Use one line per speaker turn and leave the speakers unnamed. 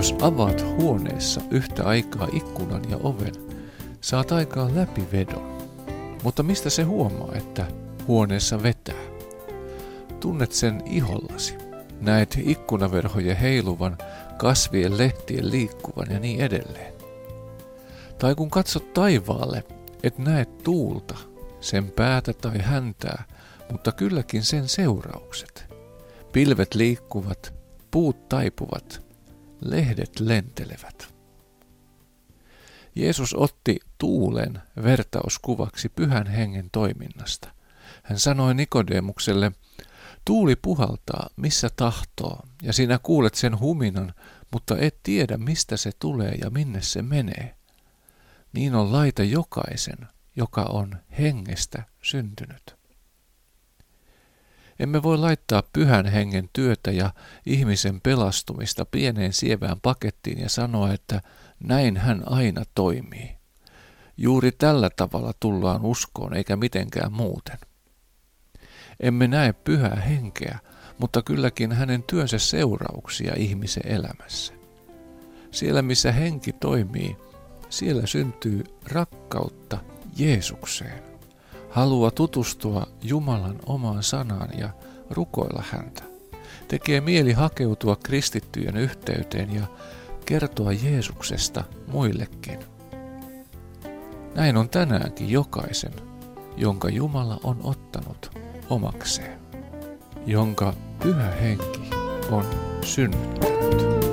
Jos avaat huoneessa yhtä aikaa ikkunan ja oven, saat aikaan läpivedon. Mutta mistä se huomaa, että huoneessa vetää? Tunnet sen ihollasi. Näet ikkunaverhojen heiluvan, kasvien lehtien liikkuvan ja niin edelleen. Tai kun katsot taivaalle, et näe tuulta, sen päätä tai häntää, mutta kylläkin sen seuraukset. Pilvet liikkuvat, puut taipuvat, lehdet lentelevät. Jeesus otti tuulen vertauskuvaksi Pyhän Hengen toiminnasta. Hän sanoi Nikodemukselle, tuuli puhaltaa missä tahtoo, ja sinä kuulet sen huminan, mutta et tiedä mistä se tulee ja minne se menee. Niin on laita jokaisen, joka on hengestä syntynyt. Emme voi laittaa Pyhän Hengen työtä ja ihmisen pelastumista pieneen sievään pakettiin ja sanoa, että näin hän aina toimii. Juuri tällä tavalla tullaan uskoon eikä mitenkään muuten. Emme näe Pyhää Henkeä, mutta kylläkin hänen työnsä seurauksia ihmisen elämässä. Siellä missä henki toimii, siellä syntyy rakkautta Jeesukseen. Halua tutustua Jumalan omaan sanaan ja rukoilla häntä. Tekee mieli hakeutua kristittyjen yhteyteen ja kertoa Jeesuksesta muillekin. Näin on tänäänkin jokaisen, jonka Jumala on ottanut omakseen, jonka Pyhä Henki on synnyttänyt.